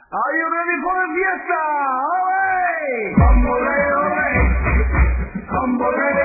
Are you ready for the fiesta? Ole! Bamboleo, ole! Bamboleo.